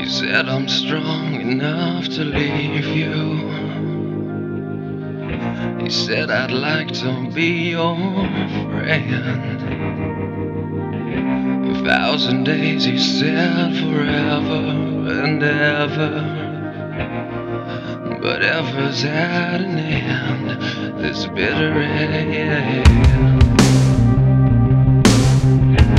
said I'm strong enough to leave you. He said I'd like to be your friend. 1,000 days, he said, forever and ever. But ever's at an end, this bitter end.